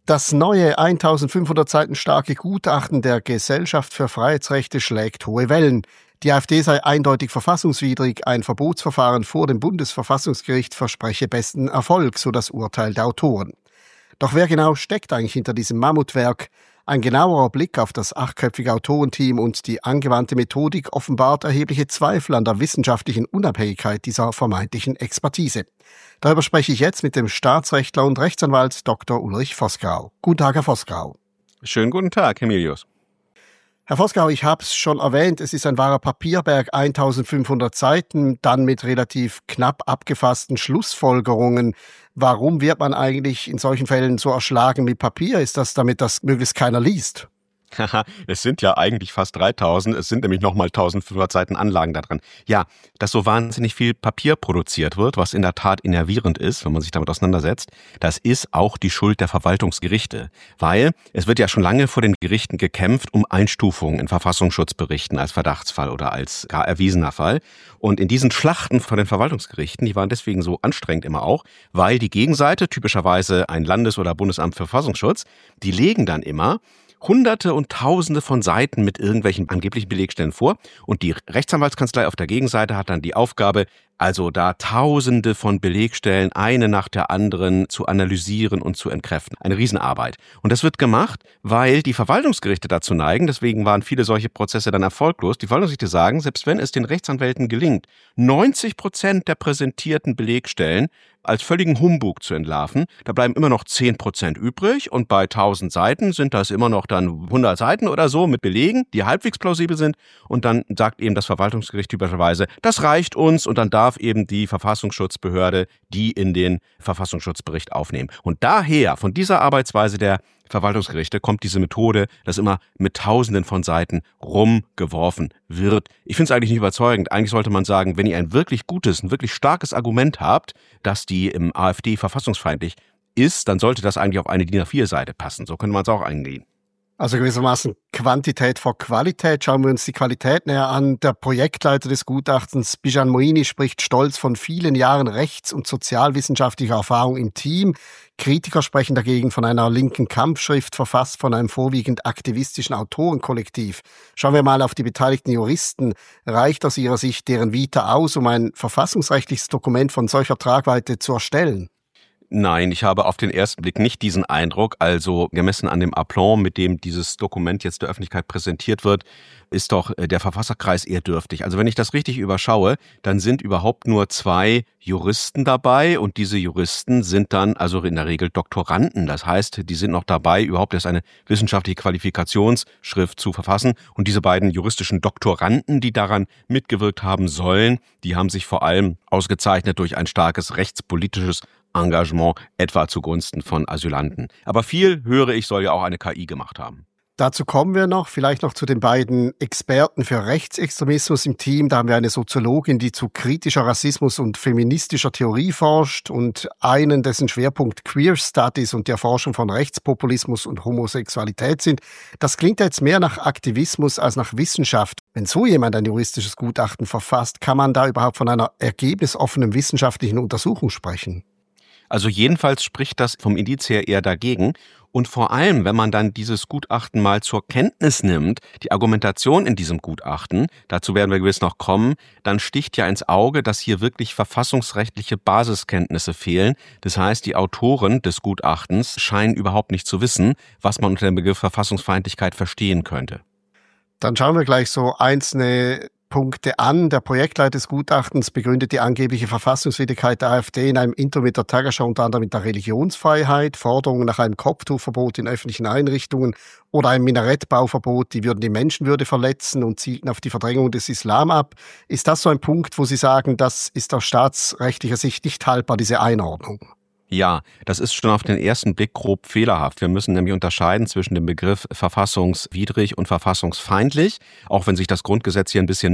Das neue 1500 Seiten starke Gutachten der Gesellschaft für Freiheitsrechte schlägt hohe Wellen. Die AfD sei eindeutig verfassungswidrig, ein Verbotsverfahren vor dem Bundesverfassungsgericht verspreche besten Erfolg, so das Urteil der Autoren. Doch wer genau steckt eigentlich hinter diesem Mammutwerk? Ein genauerer Blick auf das 8-köpfige Autorenteam und die angewandte Methodik offenbart erhebliche Zweifel an der wissenschaftlichen Unabhängigkeit dieser vermeintlichen Expertise. Darüber spreche ich jetzt mit dem Staatsrechtler und Rechtsanwalt Dr. Ulrich Vosgerau. Guten Tag, Herr Vosgerau. Schönen guten Tag, Herr Milius. Herr Vosgerau, ich habe es schon erwähnt, es ist ein wahrer Papierberg, 1500 Seiten, dann mit relativ knapp abgefassten Schlussfolgerungen. Warum wird man eigentlich in solchen Fällen so erschlagen mit Papier? Ist das, damit das möglichst keiner liest? Haha, es sind ja eigentlich fast 3000, es sind nämlich nochmal 1500 Seiten Anlagen da drin. Ja, dass so wahnsinnig viel Papier produziert wird, was in der Tat innervierend ist, wenn man sich damit auseinandersetzt, das ist auch die Schuld der Verwaltungsgerichte. Weil es wird ja schon lange vor den Gerichten gekämpft um Einstufungen in Verfassungsschutzberichten als Verdachtsfall oder als gar erwiesener Fall. Und in diesen Schlachten von den Verwaltungsgerichten, die waren deswegen so anstrengend immer auch, weil die Gegenseite, typischerweise ein Landes- oder Bundesamt für Verfassungsschutz, die legen dann immer Hunderte und Tausende von Seiten mit irgendwelchen angeblichen Belegstellen vor und die Rechtsanwaltskanzlei auf der Gegenseite hat dann die Aufgabe, also da Tausende von Belegstellen eine nach der anderen zu analysieren und zu entkräften. Eine Riesenarbeit. Und das wird gemacht, weil die Verwaltungsgerichte dazu neigen, deswegen waren viele solche Prozesse dann erfolglos. Die Verwaltungsgerichte sagen, selbst wenn es den Rechtsanwälten gelingt, 90% der präsentierten Belegstellen als völligen Humbug zu entlarven, da bleiben immer noch 10% übrig und bei 1000 Seiten sind das immer noch dann 100 Seiten oder so mit Belegen, die halbwegs plausibel sind und dann sagt eben das Verwaltungsgericht typischerweise, das reicht uns und dann darf eben die Verfassungsschutzbehörde die in den Verfassungsschutzbericht aufnehmen. Und daher, von dieser Arbeitsweise der Verwaltungsgerichte kommt diese Methode, dass immer mit Tausenden von Seiten rumgeworfen wird. Ich finde es eigentlich nicht überzeugend. Eigentlich sollte man sagen, wenn ihr ein wirklich gutes, ein wirklich starkes Argument habt, dass die im AfD verfassungsfeindlich ist, dann sollte das eigentlich auf eine DIN A4-Seite passen. So könnte man es auch eingehen. Also gewissermaßen Quantität vor Qualität. Schauen wir uns die Qualität näher an. Der Projektleiter des Gutachtens, Bijan Moini, spricht stolz von vielen Jahren rechts- und sozialwissenschaftlicher Erfahrung im Team. Kritiker sprechen dagegen von einer linken Kampfschrift, verfasst von einem vorwiegend aktivistischen Autorenkollektiv. Schauen wir mal auf die beteiligten Juristen. Reicht aus ihrer Sicht deren Vita aus, um ein verfassungsrechtliches Dokument von solcher Tragweite zu erstellen? Nein, ich habe auf den ersten Blick nicht diesen Eindruck. Also gemessen an dem Aplomb, mit dem dieses Dokument jetzt der Öffentlichkeit präsentiert wird, ist doch der Verfasserkreis eher dürftig. Also wenn ich das richtig überschaue, dann sind überhaupt nur 2 Juristen dabei und diese Juristen sind dann also in der Regel Doktoranden. Das heißt, die sind noch dabei, überhaupt erst eine wissenschaftliche Qualifikationsschrift zu verfassen. Und diese beiden juristischen Doktoranden, die daran mitgewirkt haben sollen, die haben sich vor allem ausgezeichnet durch ein starkes rechtspolitisches Engagement, etwa zugunsten von Asylanten. Aber viel, höre ich, soll ja auch eine KI gemacht haben. Dazu kommen wir noch, vielleicht noch zu den beiden Experten für Rechtsextremismus im Team. Da haben wir eine Soziologin, die zu kritischer Rassismus und feministischer Theorie forscht und einen, dessen Schwerpunkt Queer Studies und die Erforschung von Rechtspopulismus und Homosexualität sind. Das klingt jetzt mehr nach Aktivismus als nach Wissenschaft. Wenn so jemand ein juristisches Gutachten verfasst, kann man da überhaupt von einer ergebnisoffenen wissenschaftlichen Untersuchung sprechen? Also jedenfalls spricht das vom Indiz her eher dagegen. Und vor allem, wenn man dann dieses Gutachten mal zur Kenntnis nimmt, die Argumentation in diesem Gutachten, dazu werden wir gewiss noch kommen, dann sticht ja ins Auge, dass hier wirklich verfassungsrechtliche Basiskenntnisse fehlen. Das heißt, die Autoren des Gutachtens scheinen überhaupt nicht zu wissen, was man unter dem Begriff Verfassungsfeindlichkeit verstehen könnte. Dann schauen wir gleich so einzelne Punkte an. Der Projektleiter des Gutachtens begründet die angebliche Verfassungswidrigkeit der AfD in einem Interview mit der Tagesschau unter anderem mit der Religionsfreiheit, Forderungen nach einem Kopftuchverbot in öffentlichen Einrichtungen oder einem Minarettbauverbot, die würden die Menschenwürde verletzen und zielten auf die Verdrängung des Islam ab. Ist das so ein Punkt, wo Sie sagen, das ist aus staatsrechtlicher Sicht nicht haltbar, diese Einordnung? Ja, das ist schon auf den ersten Blick grob fehlerhaft. Wir müssen nämlich unterscheiden zwischen dem Begriff verfassungswidrig und verfassungsfeindlich, auch wenn sich das Grundgesetz hier ein bisschen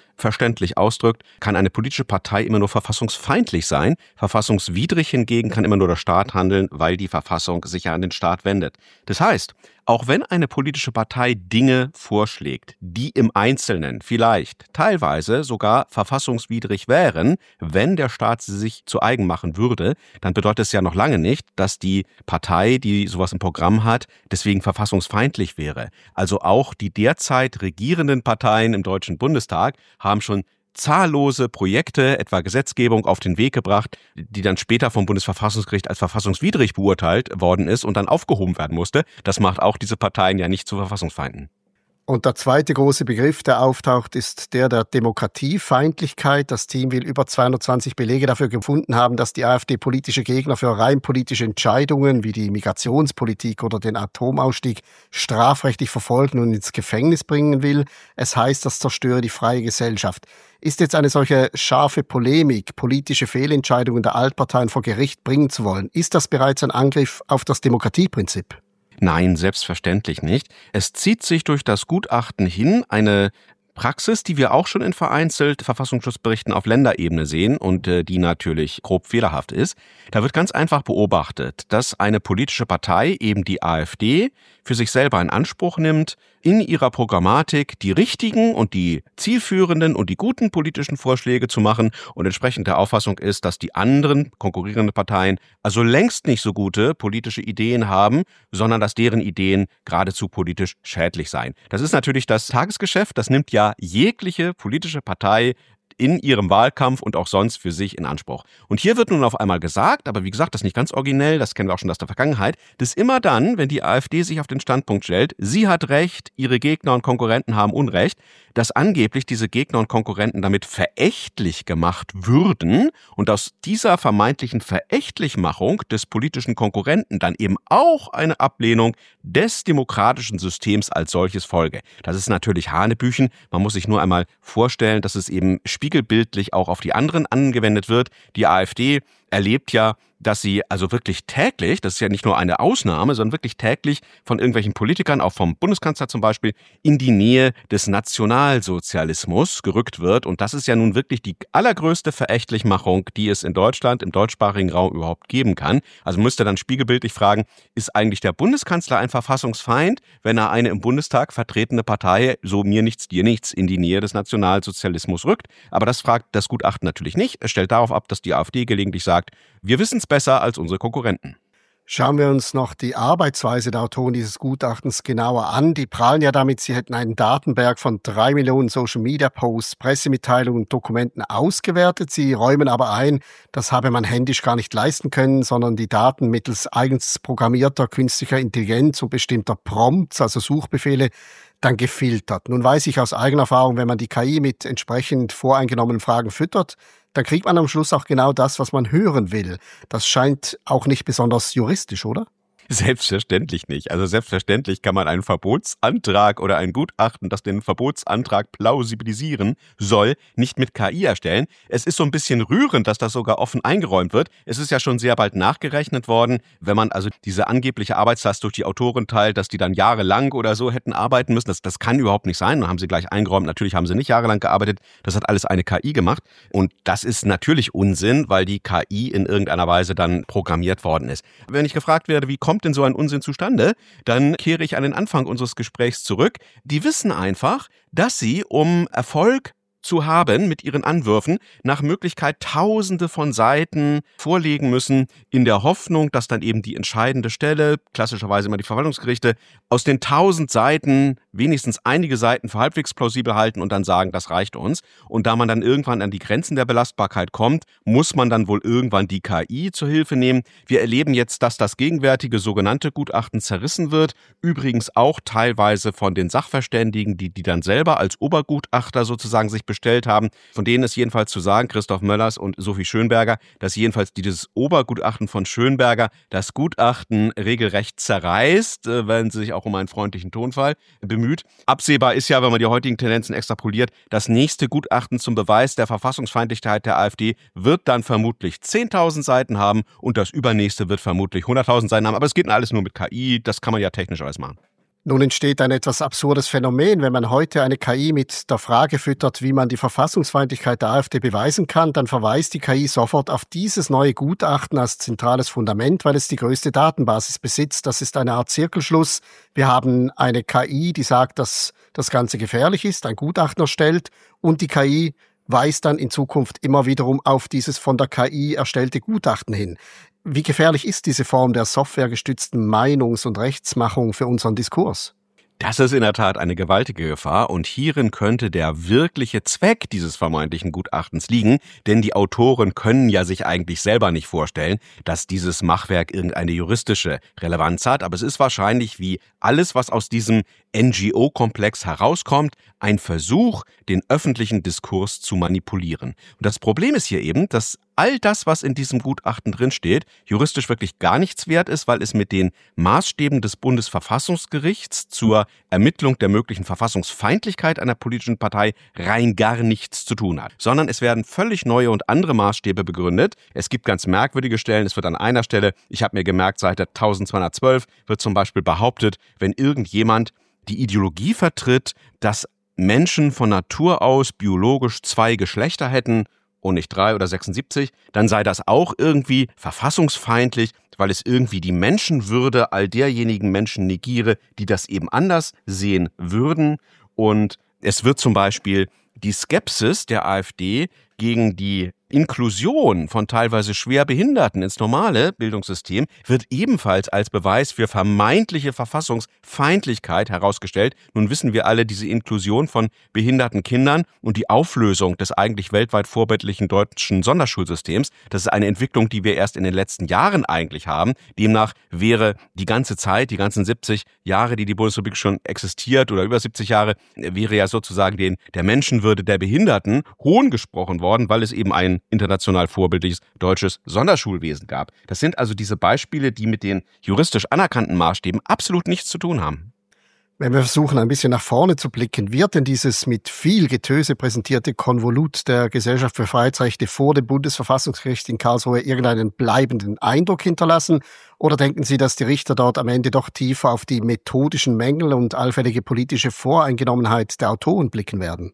verständlich ausdrückt, kann eine politische Partei immer nur verfassungsfeindlich sein. Verfassungswidrig hingegen kann immer nur der Staat handeln, weil die Verfassung sich ja an den Staat wendet. Das heißt, auch wenn eine politische Partei Dinge vorschlägt, die im Einzelnen vielleicht teilweise sogar verfassungswidrig wären, wenn der Staat sie sich zu eigen machen würde, dann bedeutet es ja noch lange nicht, dass die Partei, die sowas im Programm hat, deswegen verfassungsfeindlich wäre. Also auch die derzeit regierenden Parteien im Deutschen Bundestag haben schon zahllose Projekte, etwa Gesetzgebung, auf den Weg gebracht, die dann später vom Bundesverfassungsgericht als verfassungswidrig beurteilt worden ist und dann aufgehoben werden musste. Das macht auch diese Parteien ja nicht zu Verfassungsfeinden. Und der zweite große Begriff, der auftaucht, ist der der Demokratiefeindlichkeit. Das Team will über 220 Belege dafür gefunden haben, dass die AfD politische Gegner für rein politische Entscheidungen wie die Migrationspolitik oder den Atomausstieg strafrechtlich verfolgen und ins Gefängnis bringen will. Es heißt, das zerstöre die freie Gesellschaft. Ist jetzt eine solche scharfe Polemik, politische Fehlentscheidungen der Altparteien vor Gericht bringen zu wollen, ist das bereits ein Angriff auf das Demokratieprinzip? Nein, selbstverständlich nicht. Es zieht sich durch das Gutachten hin eine Praxis, die wir auch schon in vereinzelt Verfassungsschutzberichten auf Länderebene sehen und die natürlich grob fehlerhaft ist. Da wird ganz einfach beobachtet, dass eine politische Partei, eben die AfD, für sich selber in Anspruch nimmt, in ihrer Programmatik die richtigen und die zielführenden und die guten politischen Vorschläge zu machen und entsprechend der Auffassung ist, dass die anderen konkurrierenden Parteien also längst nicht so gute politische Ideen haben, sondern dass deren Ideen geradezu politisch schädlich seien. Das ist natürlich das Tagesgeschäft, das nimmt ja jegliche politische Partei in ihrem Wahlkampf und auch sonst für sich in Anspruch. Und hier wird nun auf einmal gesagt, aber wie gesagt, das ist nicht ganz originell, das kennen wir auch schon aus der Vergangenheit, dass immer dann, wenn die AfD sich auf den Standpunkt stellt, sie hat Recht, ihre Gegner und Konkurrenten haben Unrecht, dass angeblich diese Gegner und Konkurrenten damit verächtlich gemacht würden und aus dieser vermeintlichen Verächtlichmachung des politischen Konkurrenten dann eben auch eine Ablehnung des demokratischen Systems als solches folge. Das ist natürlich Hanebüchen, man muss sich nur einmal vorstellen, dass es eben spiegelbildlich auch auf die anderen angewendet wird. Die AfD erlebt ja, dass sie also wirklich täglich, das ist ja nicht nur eine Ausnahme, sondern wirklich täglich von irgendwelchen Politikern, auch vom Bundeskanzler zum Beispiel, in die Nähe des Nationalsozialismus gerückt wird. Und das ist ja nun wirklich die allergrößte Verächtlichmachung, die es in Deutschland, im deutschsprachigen Raum überhaupt geben kann. Also man müsste dann spiegelbildlich fragen, ist eigentlich der Bundeskanzler ein Verfassungsfeind, wenn er eine im Bundestag vertretene Partei, so mir nichts, dir nichts, in die Nähe des Nationalsozialismus rückt? Aber das fragt das Gutachten natürlich nicht. Es stellt darauf ab, dass die AfD gelegentlich sagt, wir wissen es besser als unsere Konkurrenten. Schauen wir uns noch die Arbeitsweise der Autoren dieses Gutachtens genauer an. Die prahlen ja damit, sie hätten einen Datenberg von 3 Millionen Social-Media-Posts, Pressemitteilungen und Dokumenten ausgewertet. Sie räumen aber ein, das habe man händisch gar nicht leisten können, sondern die Daten mittels eigens programmierter künstlicher Intelligenz und bestimmter Prompts, also Suchbefehle, dann gefiltert. Nun weiß ich aus eigener Erfahrung, wenn man die KI mit entsprechend voreingenommenen Fragen füttert, dann kriegt man am Schluss auch genau das, was man hören will. Das scheint auch nicht besonders juristisch, oder? Selbstverständlich nicht. Also selbstverständlich kann man einen Verbotsantrag oder ein Gutachten, das den Verbotsantrag plausibilisieren soll, nicht mit KI erstellen. Es ist so ein bisschen rührend, dass das sogar offen eingeräumt wird. Es ist ja schon sehr bald nachgerechnet worden, wenn man also diese angebliche Arbeitslast durch die Autoren teilt, dass die dann jahrelang oder so hätten arbeiten müssen. Das kann überhaupt nicht sein. Dann haben sie gleich eingeräumt, natürlich haben sie nicht jahrelang gearbeitet. Das hat alles eine KI gemacht. Und das ist natürlich Unsinn, weil die KI in irgendeiner Weise dann programmiert worden ist. Wenn ich gefragt werde, wie kommt denn so ein Unsinn zustande, dann kehre ich an den Anfang unseres Gesprächs zurück. Die wissen einfach, dass sie, um Erfolg zu haben mit ihren Anwürfen, nach Möglichkeit Tausende von Seiten vorlegen müssen, in der Hoffnung, dass dann eben die entscheidende Stelle, klassischerweise immer die Verwaltungsgerichte, aus den 1000 Seiten wenigstens einige Seiten für halbwegs plausibel halten und dann sagen, das reicht uns. Und da man dann irgendwann an die Grenzen der Belastbarkeit kommt, muss man dann wohl irgendwann die KI zur Hilfe nehmen. Wir erleben jetzt, dass das gegenwärtige sogenannte Gutachten zerrissen wird, übrigens auch teilweise von den Sachverständigen, die dann selber als Obergutachter sozusagen sich bestellt haben. Von denen ist jedenfalls zu sagen, Christoph Möllers und Sophie Schönberger, dass jedenfalls dieses Obergutachten von Schönberger das Gutachten regelrecht zerreißt, wenn sie sich auch um einen freundlichen Tonfall bemüht. Absehbar ist ja, wenn man die heutigen Tendenzen extrapoliert, das nächste Gutachten zum Beweis der Verfassungsfeindlichkeit der AfD wird dann vermutlich 10.000 Seiten haben und das übernächste wird vermutlich 100.000 Seiten haben. Aber es geht alles nur mit KI, das kann man ja technisch alles machen. Nun entsteht ein etwas absurdes Phänomen. Wenn man heute eine KI mit der Frage füttert, wie man die Verfassungsfeindlichkeit der AfD beweisen kann, dann verweist die KI sofort auf dieses neue Gutachten als zentrales Fundament, weil es die größte Datenbasis besitzt. Das ist eine Art Zirkelschluss. Wir haben eine KI, die sagt, dass das Ganze gefährlich ist, ein Gutachten erstellt, und die KI weist dann in Zukunft immer wiederum auf dieses von der KI erstellte Gutachten hin. Wie gefährlich ist diese Form der softwaregestützten Meinungs- und Rechtsmachung für unseren Diskurs? Das ist in der Tat eine gewaltige Gefahr, und hierin könnte der wirkliche Zweck dieses vermeintlichen Gutachtens liegen, denn die Autoren können ja sich eigentlich selber nicht vorstellen, dass dieses Machwerk irgendeine juristische Relevanz hat, aber es ist wahrscheinlich, wie alles, was aus diesem NGO-Komplex herauskommt, ein Versuch, den öffentlichen Diskurs zu manipulieren. Und das Problem ist hier eben, dass all das, was in diesem Gutachten drinsteht, juristisch wirklich gar nichts wert ist, weil es mit den Maßstäben des Bundesverfassungsgerichts zur Ermittlung der möglichen Verfassungsfeindlichkeit einer politischen Partei rein gar nichts zu tun hat. Sondern es werden völlig neue und andere Maßstäbe begründet. Es gibt ganz merkwürdige Stellen. Es wird an einer Stelle, ich habe mir gemerkt, Seite 1212 wird zum Beispiel behauptet, wenn irgendjemand die Ideologie vertritt, dass Menschen von Natur aus biologisch 2 Geschlechter hätten und nicht 3 oder 76, dann sei das auch irgendwie verfassungsfeindlich, weil es irgendwie die Menschenwürde all derjenigen Menschen negiere, die das eben anders sehen würden. Und es wird zum Beispiel die Skepsis der AfD gegen die Inklusion von teilweise schwer Behinderten ins normale Bildungssystem wird ebenfalls als Beweis für vermeintliche Verfassungsfeindlichkeit herausgestellt. Nun wissen wir alle, diese Inklusion von behinderten Kindern und die Auflösung des eigentlich weltweit vorbildlichen deutschen Sonderschulsystems, das ist eine Entwicklung, die wir erst in den letzten Jahren eigentlich haben. Demnach wäre die ganze Zeit, die ganzen 70 Jahre, die die Bundesrepublik schon existiert, oder über 70 Jahre, wäre ja sozusagen der Menschenwürde der Behinderten hohn gesprochen worden, weil es eben ein international vorbildliches deutsches Sonderschulwesen gab. Das sind also diese Beispiele, die mit den juristisch anerkannten Maßstäben absolut nichts zu tun haben. Wenn wir versuchen, ein bisschen nach vorne zu blicken, wird denn dieses mit viel Getöse präsentierte Konvolut der Gesellschaft für Freiheitsrechte vor dem Bundesverfassungsgericht in Karlsruhe irgendeinen bleibenden Eindruck hinterlassen? Oder denken Sie, dass die Richter dort am Ende doch tiefer auf die methodischen Mängel und allfällige politische Voreingenommenheit der Autoren blicken werden?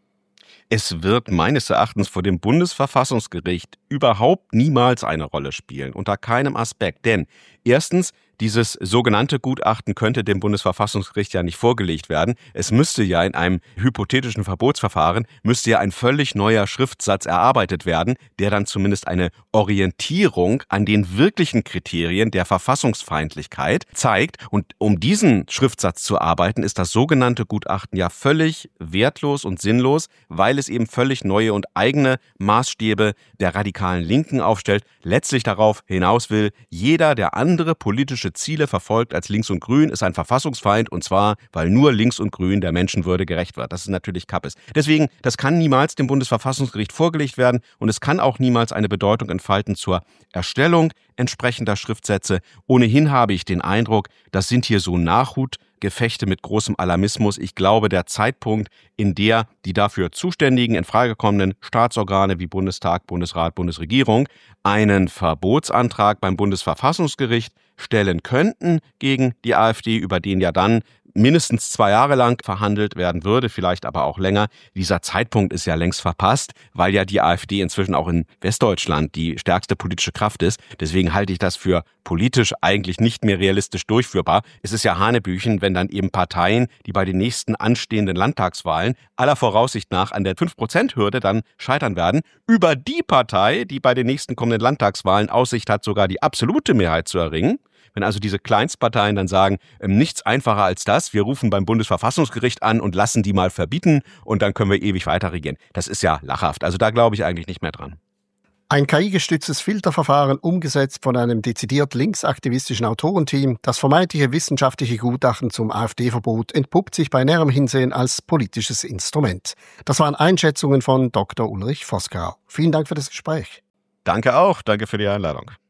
Es wird meines Erachtens vor dem Bundesverfassungsgericht überhaupt niemals eine Rolle spielen, unter keinem Aspekt. Denn erstens, dieses sogenannte Gutachten könnte dem Bundesverfassungsgericht ja nicht vorgelegt werden. Es müsste ja in einem hypothetischen Verbotsverfahren, müsste ja ein völlig neuer Schriftsatz erarbeitet werden, der dann zumindest eine Orientierung an den wirklichen Kriterien der Verfassungsfeindlichkeit zeigt. Und um diesen Schriftsatz zu arbeiten, ist das sogenannte Gutachten ja völlig wertlos und sinnlos, weil es eben völlig neue und eigene Maßstäbe der radikalen Linken aufstellt, letztlich darauf hinaus will, jeder, der andere politische Ziele verfolgt als Links und Grün, ist ein Verfassungsfeind, und zwar, weil nur Links und Grün der Menschenwürde gerecht wird. Das ist natürlich Kappes. Deswegen, das kann niemals dem Bundesverfassungsgericht vorgelegt werden, und es kann auch niemals eine Bedeutung entfalten zur Erstellung entsprechender Schriftsätze. Ohnehin habe ich den Eindruck, das sind hier so Nachhutgefechte mit großem Alarmismus. Ich glaube, der Zeitpunkt, in der die dafür zuständigen, in Frage kommenden Staatsorgane wie Bundestag, Bundesrat, Bundesregierung einen Verbotsantrag beim Bundesverfassungsgericht stellen könnten gegen die AfD, über den ja dann mindestens 2 Jahre lang verhandelt werden würde, vielleicht aber auch länger. Dieser Zeitpunkt ist ja längst verpasst, weil ja die AfD inzwischen auch in Westdeutschland die stärkste politische Kraft ist. Deswegen halte ich das für politisch eigentlich nicht mehr realistisch durchführbar. Es ist ja Hanebüchen, wenn dann eben Parteien, die bei den nächsten anstehenden Landtagswahlen aller Voraussicht nach an der 5%-Hürde dann scheitern werden, über die Partei, die bei den nächsten kommenden Landtagswahlen Aussicht hat, sogar die absolute Mehrheit zu erringen. Wenn also diese Kleinstparteien dann sagen, nichts einfacher als das, wir rufen beim Bundesverfassungsgericht an und lassen die mal verbieten, und dann können wir ewig weiter regieren. Das ist ja lachhaft. Also da glaube ich eigentlich nicht mehr dran. Ein KI-gestütztes Filterverfahren, umgesetzt von einem dezidiert linksaktivistischen Autorenteam, das vermeintliche wissenschaftliche Gutachten zum AfD-Verbot entpuppt sich bei näherem Hinsehen als politisches Instrument. Das waren Einschätzungen von Dr. Ulrich Vosgerau. Vielen Dank für das Gespräch. Danke auch. Danke für die Einladung.